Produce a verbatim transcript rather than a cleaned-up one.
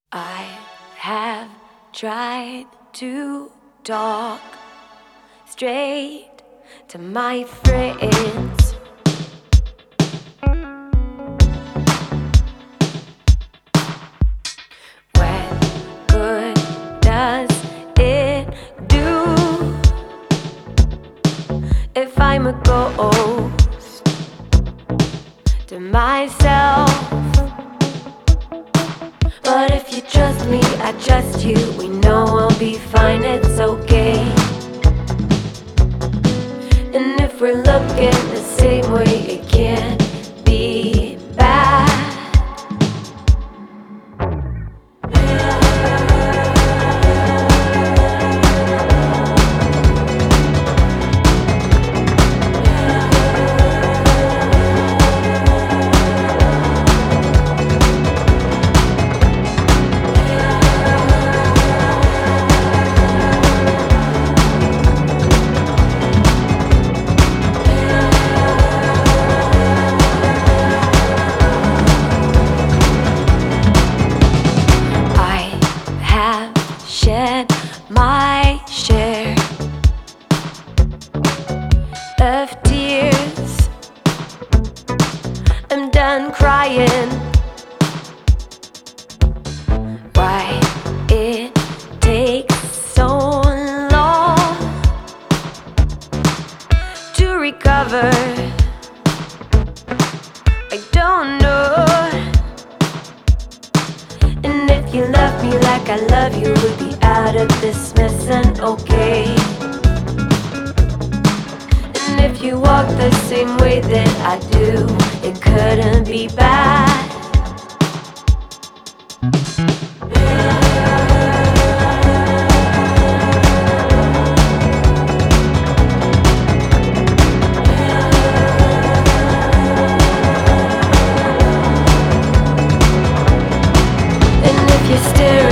I have tried to talk straight to my friends. What good does it do if I'm a ghost to myself? But if you trust me, I trust you. We know I'll be fine, it's okay. And if we're looking the same way, it can't be bad. Shed my share of tears. I'm done crying. Why it takes so long to recover, I don't know. And if you love me like I love you, we'd be out of this mess and okay. And if you walk the same way that I do, it couldn't be bad. And if you're staring